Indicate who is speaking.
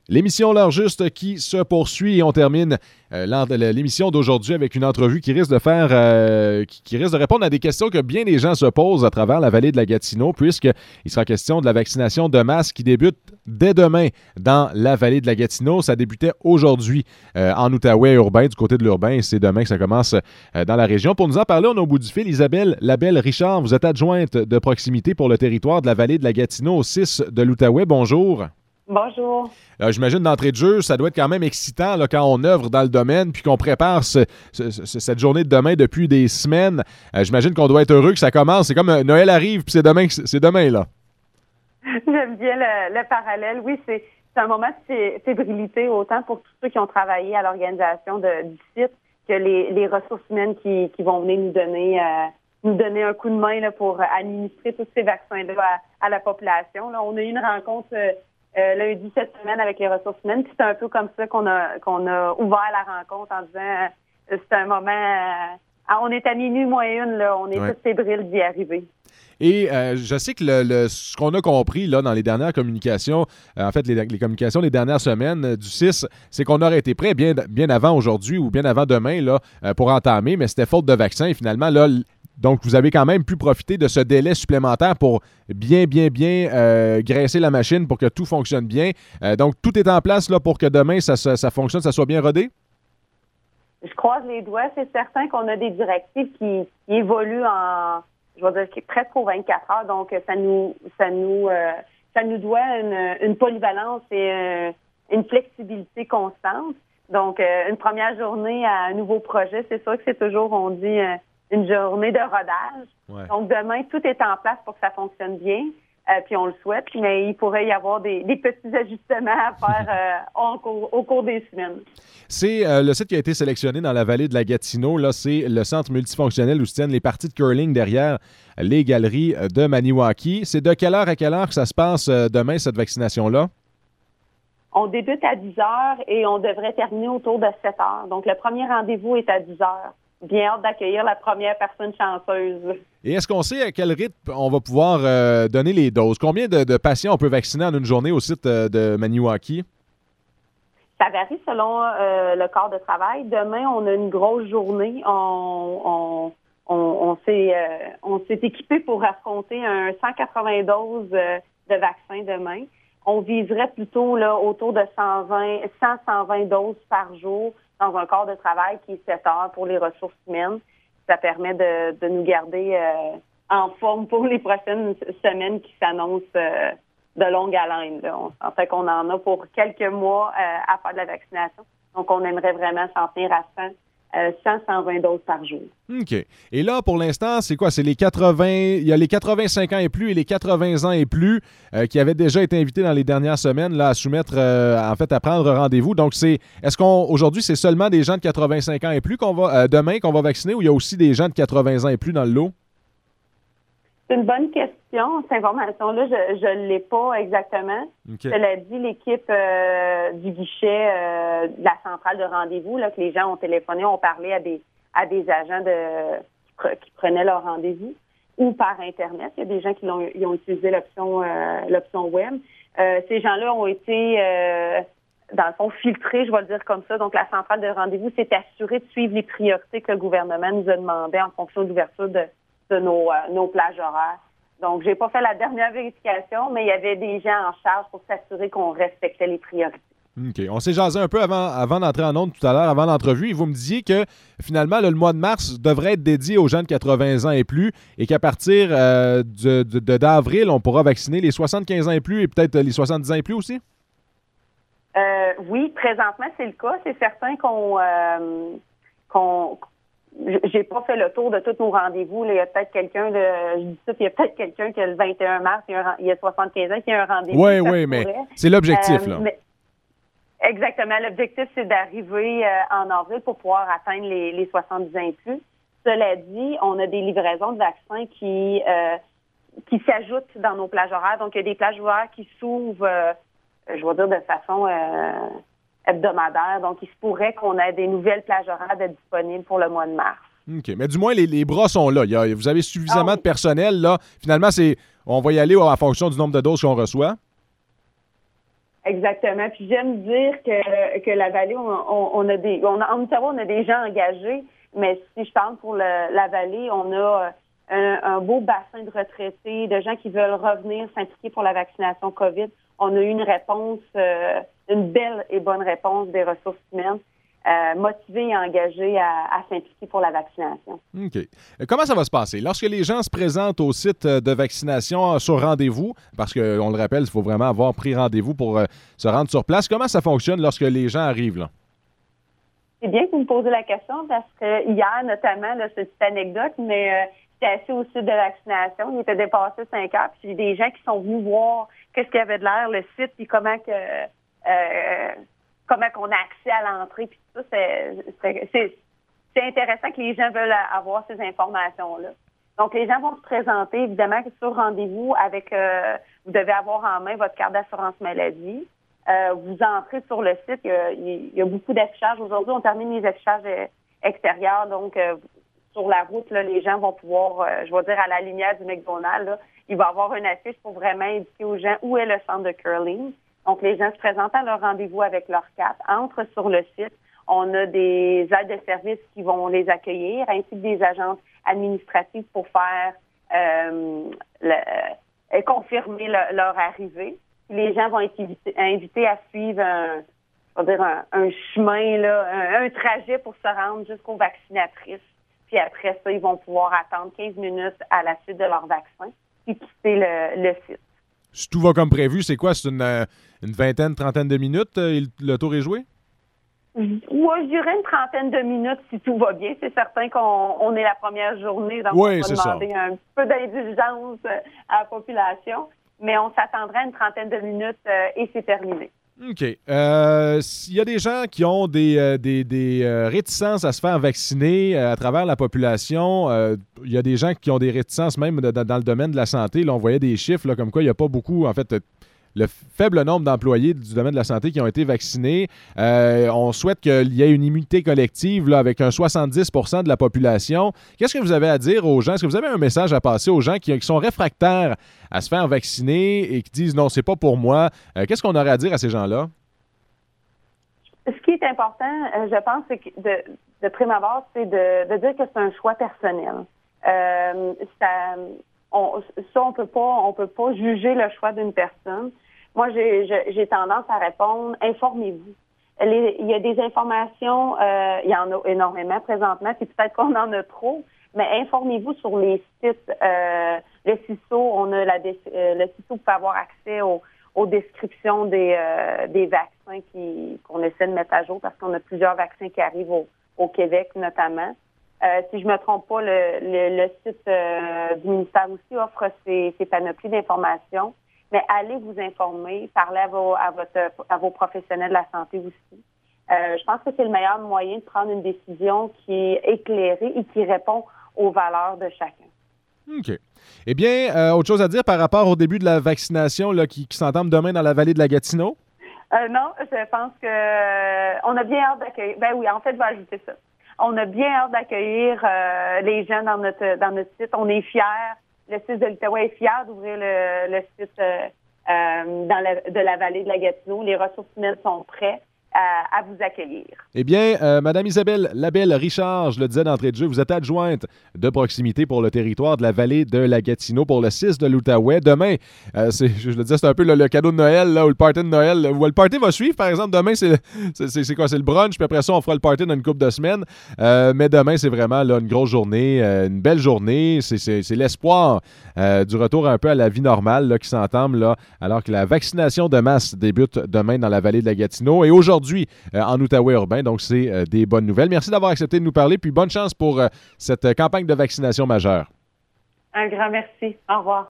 Speaker 1: L'émission L'heure juste qui se poursuit et on termine l'émission d'aujourd'hui avec une entrevue qui risque de qui risque de répondre à des questions que bien des gens se posent à travers la vallée de la Gatineau, puisqu'il sera question de la vaccination de masse qui débute dès demain dans la vallée de la Gatineau. Ça débutait aujourd'hui en Outaouais urbain, du côté de l'urbain, et c'est demain que ça commence dans la région. Pour nous en parler, on a au bout du fil Isabelle Labelle-Richard. Vous êtes adjointe de proximité pour le territoire de la vallée de la Gatineau au 6 de l'Outaouais. Bonjour.
Speaker 2: Bonjour.
Speaker 1: J'imagine d'entrée de jeu, ça doit être quand même excitant là, quand on œuvre dans le domaine puis qu'on prépare cette journée de demain depuis des semaines. J'imagine qu'on doit être heureux que ça commence. C'est comme Noël arrive puis c'est demain là.
Speaker 2: J'aime bien le parallèle. Oui, c'est un moment de fébrilité autant pour tous ceux qui ont travaillé à l'organisation du site que les ressources humaines qui vont venir nous donner un coup de main là, pour administrer tous ces vaccins-là à la population. Là, on a eu une rencontre lundi cette semaine avec les ressources humaines. Puis c'est un peu comme ça qu'on a ouvert la rencontre en disant c'est un moment on est à minuit moins une, là, on est tous fébriles d'y arriver.
Speaker 1: Et je sais que ce qu'on a compris là, dans les dernières communications, en fait les communications des dernières semaines du 6, c'est qu'on aurait été prêt bien avant aujourd'hui ou bien avant demain là, pour entamer, mais c'était faute de vaccin. Et finalement, là, donc vous avez quand même pu profiter de ce délai supplémentaire pour bien graisser la machine pour que tout fonctionne bien. Donc tout est en place là, pour que demain ça fonctionne, ça soit bien rodé?
Speaker 2: Je croise les doigts. C'est certain qu'on a des directives qui évoluent je vais dire presque aux 24 heures. Donc, ça nous doit une polyvalence et une flexibilité constante. Donc, une première journée à un nouveau projet, c'est sûr que c'est toujours, on dit, une journée de rodage. Ouais. Donc, demain, tout est en place pour que ça fonctionne bien. Puis on le souhaite, mais il pourrait y avoir des petits ajustements à faire au cours des semaines.
Speaker 1: C'est le site qui a été sélectionné dans la vallée de la Gatineau. Là, c'est le centre multifonctionnel où se tiennent les parties de curling derrière les galeries de Maniwaki. C'est de quelle heure à quelle heure que ça se passe demain, cette vaccination-là?
Speaker 2: On débute à 10 heures et on devrait terminer autour de 7 heures. Donc, le premier rendez-vous est à 10 heures. Bien hâte d'accueillir la première personne chanceuse.
Speaker 1: Et est-ce qu'on sait à quel rythme on va pouvoir donner les doses? Combien de patients on peut vacciner en une journée au site de Maniwaki?
Speaker 2: Ça varie selon le corps de travail. Demain, on a une grosse journée. On s'est équipé pour affronter un 180 doses de vaccins demain. On viserait plutôt là, autour de 100-120 doses par jour dans un corps de travail qui est 7 heures pour les ressources humaines. Ça permet de nous garder en forme pour les prochaines semaines qui s'annoncent de longue haleine. En fait, qu'on en a pour quelques mois à faire de la vaccination. Donc, on aimerait vraiment s'en tenir à 100-120 doses par jour.
Speaker 1: OK. Et là, pour l'instant, c'est quoi? C'est les 80... Il y a les 85 ans et plus et les 80 ans et plus qui avaient déjà été invités dans les dernières semaines là, à soumettre, à prendre rendez-vous. Donc, est-ce qu'aujourd'hui, c'est seulement des gens de 85 ans et plus demain qu'on va vacciner ou il y a aussi des gens de 80 ans et plus dans le lot?
Speaker 2: C'est une bonne question. Cette information-là, je ne l'ai pas exactement. Okay. Cela dit, l'équipe du guichet de la centrale de rendez-vous, là, que les gens ont téléphoné, ont parlé à des agents qui prenaient leur rendez-vous ou par Internet. Il y a des gens qui ont utilisé l'option web. Ces gens-là ont été, dans le fond, filtrés, je vais le dire comme ça. Donc, la centrale de rendez-vous s'est assurée de suivre les priorités que le gouvernement nous a demandées en fonction de l'ouverture de nos plages horaires. Donc, j'ai pas fait la dernière vérification, mais il y avait des gens en charge pour s'assurer qu'on respectait les priorités.
Speaker 1: OK. On s'est jasé un peu avant d'entrer en ondes tout à l'heure, avant l'entrevue, et vous me disiez que finalement, le mois de mars devrait être dédié aux gens de 80 ans et plus et qu'à partir d'avril, on pourra vacciner les 75 ans et plus et peut-être les 70 ans et plus aussi?
Speaker 2: Oui, présentement, c'est le cas. C'est certain j'ai pas fait le tour de tous nos rendez-vous. Là, il y a peut-être quelqu'un, je dis ça, puis il y a peut-être quelqu'un qui a le 21 mars, il y a 75 ans, qui a un rendez-vous.
Speaker 1: Oui, mais c'est l'objectif, là.
Speaker 2: Exactement. L'objectif, c'est d'arriver en avril pour pouvoir atteindre les 70 ans et plus. Cela dit, on a des livraisons de vaccins qui s'ajoutent dans nos plages horaires. Donc, il y a des plages horaires qui s'ouvrent, je vais dire, de façon hebdomadaire. Donc, il se pourrait qu'on ait des nouvelles plages horaires disponibles pour le mois de mars.
Speaker 1: OK. Mais du moins, les bras sont là. Vous avez suffisamment de personnel, là. Finalement, on va y aller en fonction du nombre de doses qu'on reçoit.
Speaker 2: Exactement. Puis j'aime dire que la vallée, en Ottawa, on a des gens engagés, mais si je parle pour la vallée, on a un beau bassin de retraités, de gens qui veulent revenir s'impliquer pour la vaccination COVID. On a eu une réponse, une belle et bonne réponse des ressources humaines, motivés et engagés à s'impliquer pour la vaccination.
Speaker 1: OK. Comment ça va se passer? Lorsque les gens se présentent au site de vaccination sur rendez-vous, parce qu'on le rappelle, il faut vraiment avoir pris rendez-vous pour se rendre sur place, comment ça fonctionne lorsque les gens arrivent là?
Speaker 2: C'est bien que vous me posez la question parce que hier, notamment, là, c'est une petite anecdote, mais j'étais assis au site de vaccination, il était dépassé 5 heures, puis il y a des gens qui sont venus voir qu'est-ce qu'il y avait de l'air, le site, puis comment qu'on a accès à l'entrée, puis tout ça, c'est intéressant que les gens veulent avoir ces informations-là. Donc, les gens vont se présenter, évidemment, sur rendez-vous avec, vous devez avoir en main votre carte d'assurance maladie. Vous entrez sur le site, il y a beaucoup d'affichages. Aujourd'hui, on termine les affichages extérieurs, donc sur la route, là, les gens vont pouvoir, je vais dire à la lumière du McDonald's, là, il va y avoir une affiche pour vraiment indiquer aux gens où est le centre de curling. Donc, les gens se présentent à leur rendez-vous avec leur carte, entrent sur le site. On a des aides de service qui vont les accueillir, ainsi que des agentes administratives pour faire confirmer leur arrivée. Les gens vont être invités à suivre un chemin, là, un trajet pour se rendre jusqu'aux vaccinatrices. Puis après ça, ils vont pouvoir attendre 15 minutes à la suite de leur vaccin et quitter le site.
Speaker 1: Si tout va comme prévu, c'est quoi? C'est une vingtaine, trentaine de minutes? Le tour est joué?
Speaker 2: Oui, je dirais une trentaine de minutes si tout va bien. C'est certain qu'on est la première journée, donc
Speaker 1: oui,
Speaker 2: on va demander un petit peu d'indulgence à la population. Mais on s'attendrait à une trentaine de minutes et c'est terminé.
Speaker 1: OK. Il y a des gens qui ont des réticences à se faire vacciner à travers la population. Il y a des gens qui ont des réticences même dans le domaine de la santé. Là, on voyait des chiffres là, comme quoi il n'y a pas beaucoup, en fait, le faible nombre d'employés du domaine de la santé qui ont été vaccinés. On souhaite qu'il y ait une immunité collective là, avec un 70% de la population. Qu'est-ce que vous avez à dire aux gens? Est-ce que vous avez un message à passer aux gens qui sont réfractaires à se faire vacciner et qui disent « non, c'est pas pour moi ». Qu'est-ce qu'on aurait à dire à ces gens-là?
Speaker 2: Ce qui est important, je pense, c'est que de prime abord, c'est de dire que c'est un choix personnel. On peut pas juger le choix d'une personne. Moi, j'ai tendance à répondre, informez-vous. Il y a des informations, il y en a énormément présentement, puis peut-être qu'on en a trop, mais informez-vous sur les sites. Le CISO, on a le CISO peut avoir accès aux descriptions des vaccins qu'on essaie de mettre à jour parce qu'on a plusieurs vaccins qui arrivent au Québec notamment. Si je me trompe pas, le site du ministère aussi offre ces panoplies d'informations. Mais allez vous informer, parlez à vos professionnels de la santé aussi. Je pense que c'est le meilleur moyen de prendre une décision qui est éclairée et qui répond aux valeurs de chacun.
Speaker 1: OK. Eh bien, autre chose à dire par rapport au début de la vaccination là, qui s'entame demain dans la vallée de la Gatineau?
Speaker 2: Non, je pense que on a bien hâte d'accueillir. Ben oui, en fait, je vais ajouter ça. On a bien hâte d'accueillir les gens dans notre site. On est fiers. Le site de l'Outaouais est fier d'ouvrir le site de la vallée de la Gatineau. Les ressources humaines sont prêtes à vous accueillir.
Speaker 1: Eh bien, Mme Isabelle Labelle-Richard, je le disais d'entrée de jeu, vous êtes adjointe de proximité pour le territoire de la vallée de la Gatineau pour le 6 de l'Outaouais. Demain, je le disais, c'est un peu le cadeau de Noël, là, ou le party de Noël. Le party va suivre, par exemple. Demain, c'est quoi? C'est le brunch, puis après ça, on fera le party dans une couple de semaines. Mais demain, c'est vraiment là, une grosse journée, une belle journée. C'est l'espoir du retour un peu à la vie normale là, qui s'entame, là, alors que la vaccination de masse débute demain dans la vallée de la Gatineau. Et aujourd'hui, en Outaouais urbain. Donc, c'est des bonnes nouvelles. Merci d'avoir accepté de nous parler. Puis bonne chance pour cette campagne de vaccination majeure.
Speaker 2: Un grand merci. Au revoir.